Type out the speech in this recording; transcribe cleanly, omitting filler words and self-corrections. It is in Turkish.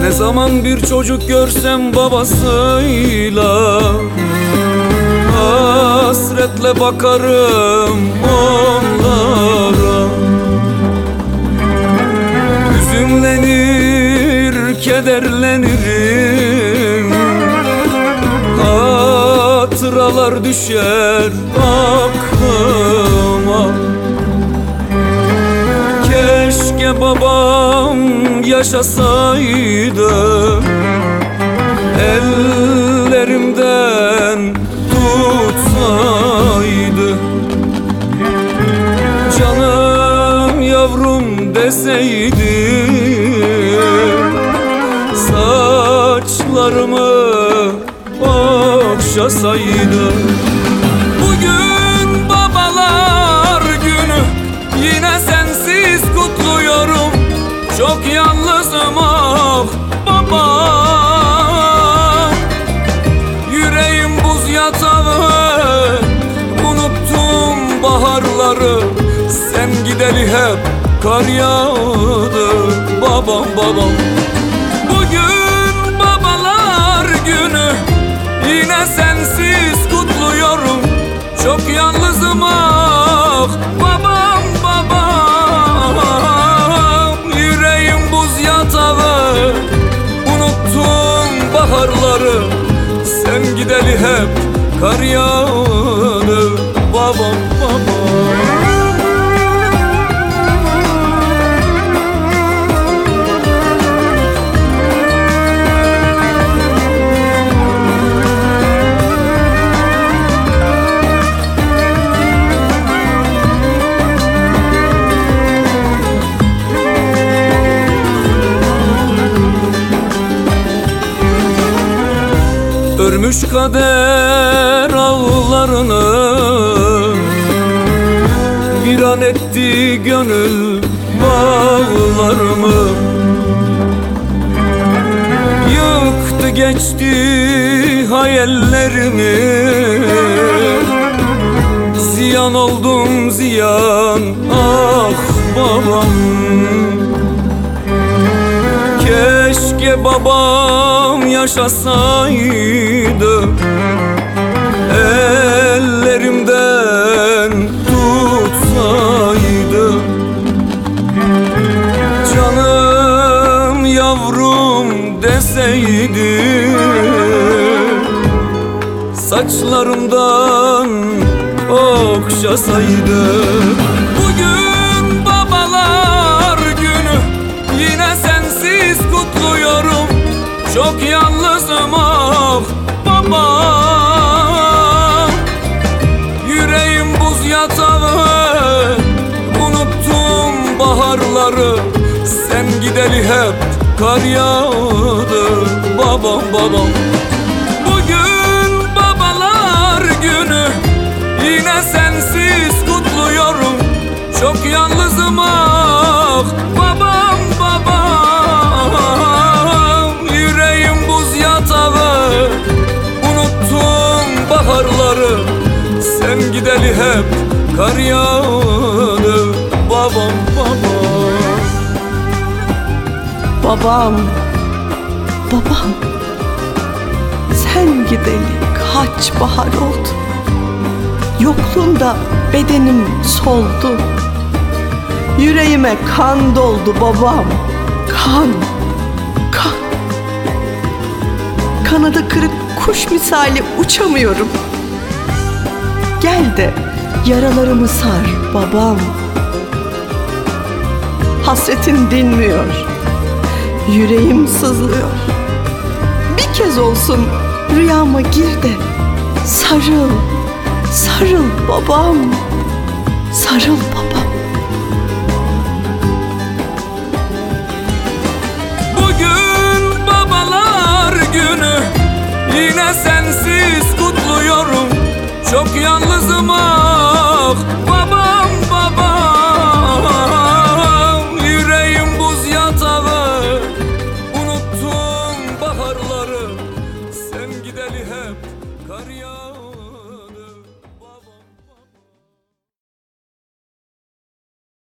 Ne zaman bir çocuk görsem babasıyla hasretle bakarım onlara. Hüzünlenir, kederlenirim, hatıralar düşer aklıma. Keşke babam yaşasaydı, ellerimden tutsaydı, canım yavrum deseydi, saçlarımı okşasaydı. Bugün babalar günü, yine sensiz kutluyorum. Çok yalnızım ah baba, yüreğim buz yatağı, unuttum baharları. Sen gideli hep kar yağdı babam babam. Bugün babalar günü, yine sensiz kutluyorum. Çok yalnızım ah babam babam, yüreğim buz yatağı, unuttum baharları. Sen gideli hep kar yağdı babam babam. Örmüş kader ağlarını, viran etti gönül bağlarımı. Yıktı geçti hayallerimi, ziyan oldum ziyan ah babam. Keşke babam yaşasaydı, ellerimden tutsaydı, canım yavrum deseydi, saçlarımdan okşasaydı. Bugün babalar günü, yine sensiz kutluyorum. Çok yalnızım ah baba, yüreğim buz yatağı, unuttum baharları. Sen gideli hep kar yağdı babam babam. Bugün babalar günü, yine sensiz kutluyorum. Çok yalnızım ah babam babam, yüreğim buz yatağı, unuttum baharları. Sen gideli hep kar yağdı babam babam. Babam, babam, sen gideli kaç bahar oldu. Yokluğunda bedenim soldu, yüreğime kan doldu babam. Kan, kan. Kanadı kırık kuş misali uçamıyorum. Gel de yaralarımı sar babam. Hasretin dinmiyor, yüreğim sızlıyor. Bir kez olsun rüyama gir de sarıl, sarıl babam, sarıl babam. Bugün babalar günü, yine sensiz kutluyorum. Çok yalnızım ah